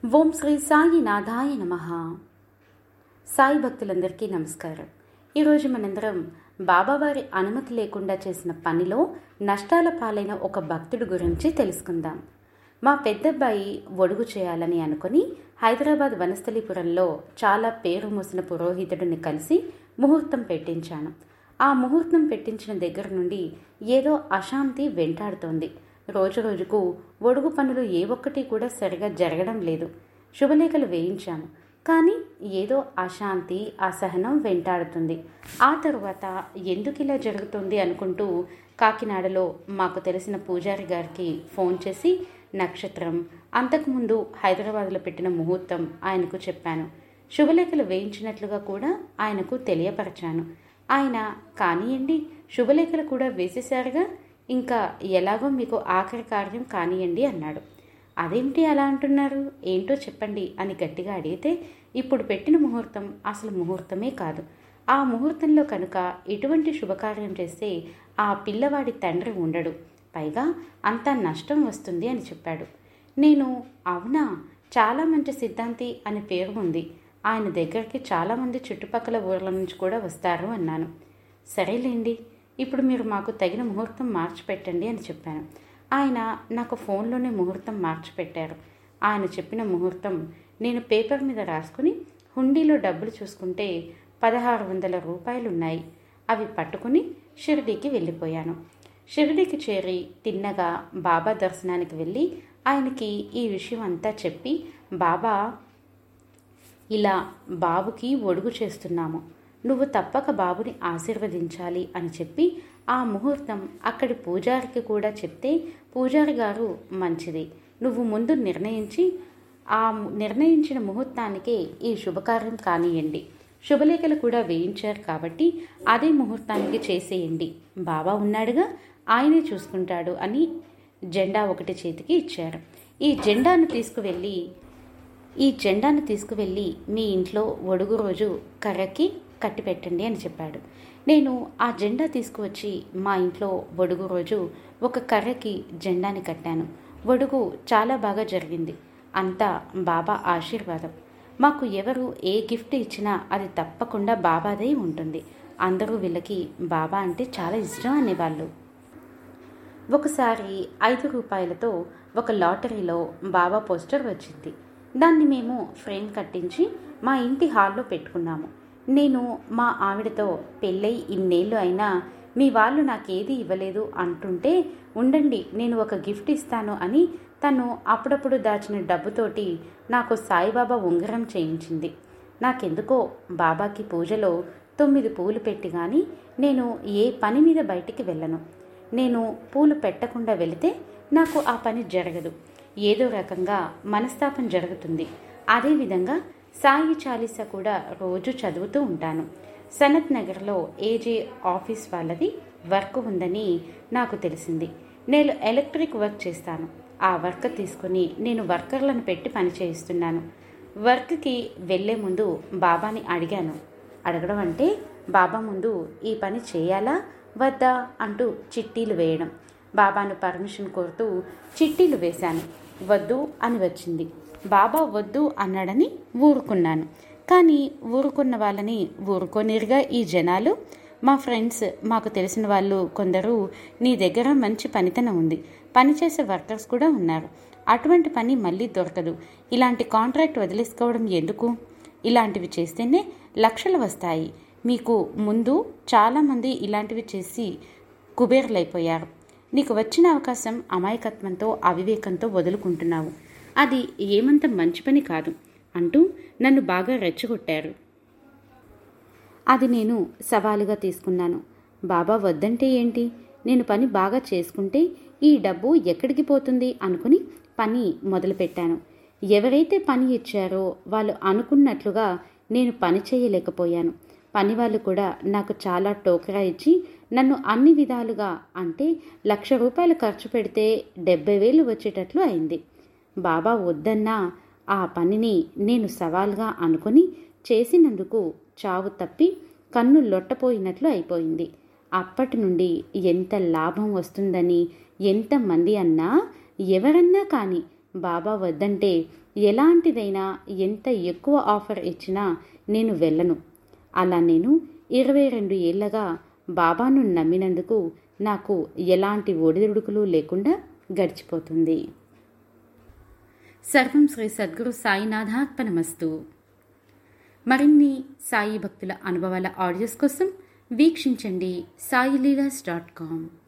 ఓం శ్రీ సాయినాథాయ నమః. సాయి భక్తులందరికీ నమస్కారం. ఈరోజు మనందరం బాబావారి అనుమతి లేకుండా చేసిన పనిలో నష్టాల పాలైన ఒక భక్తుడి గురించి తెలుసుకుందాం. మా పెద్దబ్బాయి ఒడుగు చేయాలని అనుకుని హైదరాబాద్ వనస్థలిపురంలో చాలా పేరు మోసిన పురోహితుడిని కలిసి ముహూర్తం పెట్టించాను. ఆ ముహూర్తం పెట్టించిన దగ్గర నుండి ఏదో అశాంతి వెంటాడుతోంది. రోజు రోజుకు ఒడుగు పనులు ఏ ఒక్కటి కూడా సరిగా జరగడం లేదు. శుభలేఖలు వేయించాము, కానీ ఏదో అశాంతి, అసహనం వెంటాడుతుంది. ఆ తరువాత ఎందుకు ఇలా జరుగుతుంది అనుకుంటూ కాకినాడలో మాకు తెలిసిన పూజారి గారికి ఫోన్ చేసి నక్షత్రం, అంతకుముందు హైదరాబాద్లో పెట్టిన ముహూర్తం ఆయనకు చెప్పాను. శుభలేఖలు వేయించినట్లుగా కూడా ఆయనకు తెలియపరచాను. ఆయన కానియండి, శుభలేఖలు కూడా వేసేశారుగా, ఇంకా ఎలాగో మీకు ఆఖరి కార్యం కానియండి అన్నాడు. అదేమిటి అలా అంటున్నారు, ఏంటో చెప్పండి అని గట్టిగా అడిగితే, ఇప్పుడు పెట్టిన ముహూర్తం అసలు ముహూర్తమే కాదు. ఆ ముహూర్తంలో కనుక ఎటువంటి శుభకార్యం చేస్తే ఆ పిల్లవాడి తండ్రి ఉండడు, పైగా అంతా నష్టం వస్తుంది అని చెప్పాడు. నేను అవునా, చాలా మంచి సిద్ధాంతి అని పేరు ఉంది, ఆయన దగ్గరికి చాలామంది చుట్టుపక్కల ఊర్ల నుంచి కూడా వస్తారు అన్నాను. సరేలేండి, ఇప్పుడు మీరు మాకు తగిన ముహూర్తం మార్చిపెట్టండి అని చెప్పాను. ఆయన నాకు ఫోన్లోనే ముహూర్తం మార్చిపెట్టారు. ఆయన చెప్పిన ముహూర్తం నేను పేపర్ మీద రాసుకుని హుండీలో డబ్బులు చూసుకుంటే 1600 రూపాయలు ఉన్నాయి. అవి పట్టుకుని షిరిడీకి వెళ్ళిపోయాను. షిరిడీకి చేరి తిన్నగా బాబా దర్శనానికి వెళ్ళి ఆయనకి ఈ విషయం అంతా చెప్పి, బాబా ఇలా బాబుకి ఒడుగు చేస్తున్నాము, నువ్వు తప్పక బాబుని ఆశీర్వదించాలి అని చెప్పి ఆ ముహూర్తం అక్కడి పూజారికి కూడా చెప్తే, పూజారి గారు మంచిది, నువ్వు ముందు నిర్ణయించి ఆ నిర్ణయించిన ముహూర్తానికే ఈ శుభకార్యం కానియండి, శుభలేఖలు కూడా వేయించారు కాబట్టి అదే ముహూర్తానికి చేసేయండి, బాబా ఉన్నాడుగా, ఆయనే చూసుకుంటాడు అని జెండా ఒకటి చేతికి ఇచ్చారు. ఈ జెండాను తీసుకువెళ్ళి మీ ఇంట్లో ఒడుగు రోజు కర్రకి కట్టి పెట్టండి అని చెప్పాడు. నేను ఆ జెండా తీసుకువచ్చి మా ఇంట్లో ఒడుగు రోజు ఒక కర్రకి జెండాని కట్టాను. ఒడుగు చాలా బాగా జరిగింది. అంతా బాబా ఆశీర్వాదం. మాకు ఎవరు ఏ గిఫ్ట్ ఇచ్చినా అది తప్పకుండా బాబాదే ఉంటుంది. అందరూ వీళ్ళకి బాబా అంటే చాలా ఇష్టం అనేవాళ్ళు. ఒకసారి 5 రూపాయలతో ఒక లాటరీలో బాబా పోస్టర్ వచ్చింది. దాన్ని మేము ఫ్రేమ్ కట్టించి మా ఇంటి హాల్లో పెట్టుకున్నాము. నేను మా ఆవిడతో పెళ్ళై ఇన్నేళ్ళు అయినా మీ వాళ్ళు నాకేది ఇవ్వలేదు అంటుంటే, ఉండండి నేను ఒక గిఫ్ట్ ఇస్తాను అని తను అప్పుడప్పుడు దాచిన డబ్బుతోటి నాకు సాయిబాబా ఉంగరం చేయించింది. నాకెందుకో బాబాకి పూజలో 9 పూలు పెట్టి కానీ నేను ఏ పని మీద బయటికి వెళ్ళను. నేను పూలు పెట్టకుండా వెళితే నాకు ఆ పని జరగదు, ఏదో రకంగా మనస్తాపం జరుగుతుంది. అదేవిధంగా సాయి చాలీసా కూడా రోజు చదువుతూ ఉంటాను. సనత్ నగర్లో ఏజే ఆఫీస్ వాళ్ళది వర్క్ ఉందని నాకు తెలిసింది. నేను ఎలక్ట్రిక్ వర్క్ చేస్తాను. ఆ వర్క్ తీసుకుని నేను వర్కర్లను పెట్టి పని చేయిస్తున్నాను. వర్క్కి వెళ్ళే ముందు బాబాని అడిగాను. అడగడం అంటే బాబా ముందు ఈ పని చేయాలా వద్దా అంటూ చిట్టీలు వేయడం. బాబాను పర్మిషన్ కోరుతూ చిట్టీలు వేశాను. వద్దు అని వచ్చింది. బాబా వద్దు అన్నాడని ఊరుకున్నాను. కానీ ఊరుకున్న వాళ్ళని ఊరుకోనిరుగా ఈ జనాలు. మా ఫ్రెండ్స్, మాకు తెలిసిన వాళ్ళు కొందరు, నీ దగ్గర మంచి పనితనం ఉంది, పనిచేసే వర్కర్స్ కూడా ఉన్నారు, అటువంటి పని మళ్ళీ దొరకదు, ఇలాంటి కాంట్రాక్ట్ వదిలేసుకోవడం ఎందుకు, ఇలాంటివి చేస్తేనే లక్షలు వస్తాయి, మీకు ముందు చాలామంది ఇలాంటివి చేసి కుబేర్లైపోయారు, నీకు వచ్చిన అవకాశం అమాయకత్వంతో అవివేకంతో వదులుకుంటున్నావు, అది ఏమంత మంచి పని కాదు అంటూ నన్ను బాగా రెచ్చగొట్టారు. అది నేను సవాలుగా తీసుకున్నాను. బాబా వద్దంటే ఏంటి, నేను పని బాగా చేసుకుంటే ఈ డబ్బు ఎక్కడికి పోతుంది అనుకుని పని మొదలుపెట్టాను. ఎవరైతే పని ఇచ్చారో వాళ్ళు అనుకున్నట్లుగా నేను పని చేయలేకపోయాను. పని వాళ్ళు కూడా నాకు చాలా టోకరా ఇచ్చి నన్ను అన్ని విధాలుగా, అంటే 1,00,000 రూపాయలు ఖర్చు పెడితే 70,000 వచ్చేటట్లు అయింది. బాబా వద్దన్నా ఆ పనిని నేను సవాల్గా అనుకుని చేసినందుకు చావు తప్పి కన్ను లొట్టపోయినట్లు అయిపోయింది. అప్పటి నుండి ఎంత లాభం వస్తుందని ఎంతమంది అన్నా, ఎవరన్నా కానీ బాబా వద్దంటే ఎలాంటిదైనా ఎంత ఎక్కువ ఆఫర్ ఇచ్చినా నేను వెళ్ళను. అలా నేను 22 ఏళ్లగా బాబాను నమ్మినందుకు నాకు ఎలాంటి ఒడిదుడుకులు లేకుండా గడిచిపోతుంది. సర్వం శ్రీ సద్గురు సాయినాథార్పణమస్తు. మరిన్ని సాయి భక్తుల అనుభవాల ఆడియోస్ కోసం వీక్షించండి సాయిలీలాస్.com.